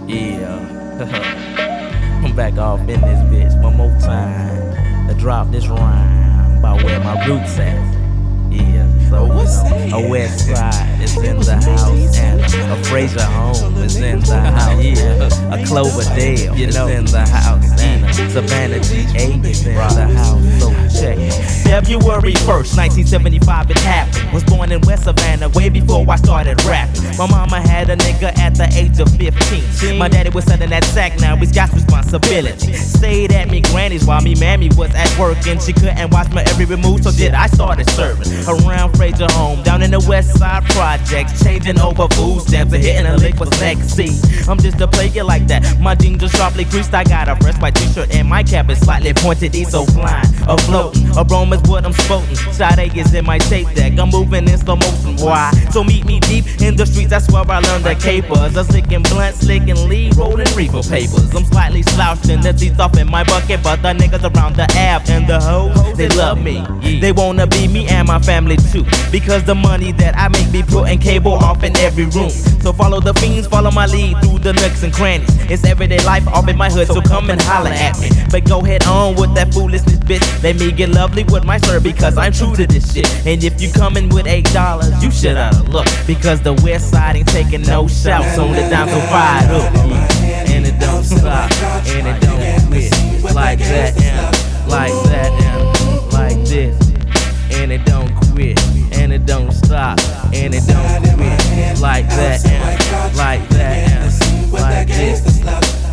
Yeah, I'm back off in this bitch one more time to drop this rhyme about where my roots at. Yeah, so a West Side is in the house, and a Fraser home is in the house. Yeah, a Cloverdale is in the house, and a Savannah GA is in the house. So check it. February 1st, 1975, it happened. Was born in West Savannah way before I started rapping. My mama had a nigga at the age of 15. My daddy was selling that sack, now he's got responsibility. Stayed at me granny's while me mammy was at work, and she couldn't watch my every move, so I started serving around Fraser home, down in the West Side projects, changing over food stamps and hitting a lick with sexy. I'm just a player like that. My jeans are sharply creased. I got a fresh white t-shirt and my cap is slightly pointed. He's so flying, a floating. Aroma is what I'm spoting. Sade is in my tape deck. I'm moving in slow motion. Why? So meet me deep in the streets. That's where I learned the capers. I'm slicking blunts, slicking lead, rolling reefer papers. I'm slightly slouching the teeth off in my bucket, but the niggas around the Ave and the hoes, they love me. They wanna be me and my family too, because the money that I make be putting cable off in every room. So follow the fiends, follow my lead through the nooks and crannies. It's everyday life off in my hood, so come and holler at me. But go head on with that foolishness, bitch. Let me get lovely with my sir, because I'm true to this shit. And if you coming with $8, you should oughta look, because the West Side ain't taking no shouts on the down, so fired up. And it don't stop, and it don't quit. Like that, and like that, and like this. And it don't quit, and it don't stop, and it don't quit. Like that, and like that, and like this.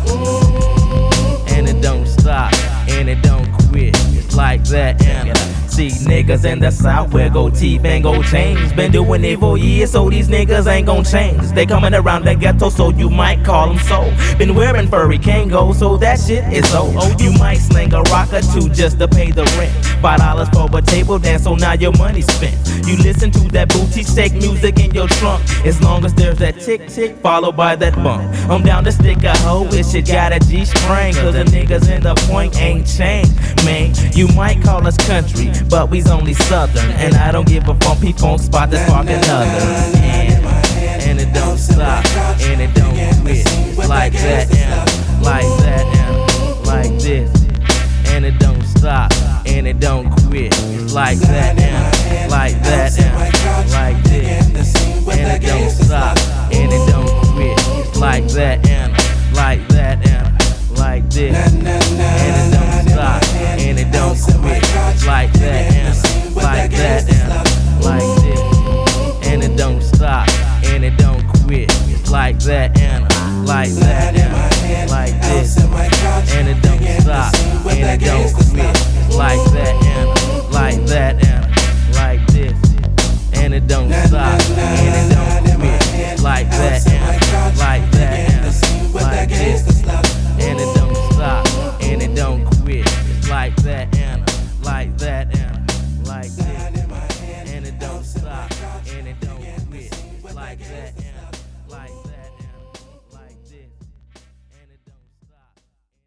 And it don't stop, and it don't quit. It's like that, and see niggas in the South wear gold teeth and gold chains. Been doing it for years, so these niggas ain't gon' change. They coming around the ghetto, so you might call them so. Been wearing furry Kango, so that shit is old. You might sling a rock or two just to pay the rent. $5 for a table dance, so now your money's spent. You listen to that booty shake music in your trunk, as long as there's that tick tick followed by that bump. I'm down to stick a hoe if shit got a G-string, cause the niggas in the point ain't changed, man. You might call us country, but we's only southern, and I don't give a funky funk spot that's sparking others. And it don't stop, and it don't quit. Like that, and like that, and like this. And it don't stop, and it don't quit. It's like that, and like that, and like this. And it don't stop, and it don't quit. It's like that, and like that, and like this. And it don't stop, and it don't quit. It's like that, and like that, and like this. And it don't stop, and it don't quit. It's like that, and like that, and like this. And it don't stop, and it don't quit. It's like that, and like that, and like this. And it don't stop, and it don't quit. It's like that, and like that, and like this. And it don't stop, and it don't quit. It's like that, and like that, and like this. And it don't stop, and it don't quit. It's like that, and like that, and like this. And it don't stop.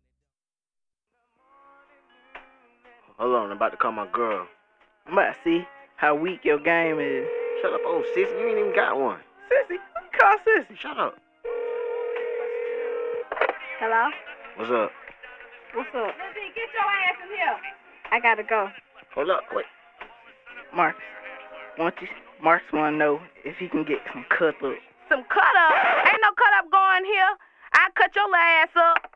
Hold on, I'm about to call my girl. I'm about to see how weak your game is. Shut up, old sissy. You ain't even got one. Sissy? Who you call Sissy? Shut up. Hello? What's up? What's up? Lizzie, get your ass in here. I gotta go. Hold up, wait. Marcus wanna know if he can get some cut up. Some cut up? Ain't no cut up going here. I cut your ass up.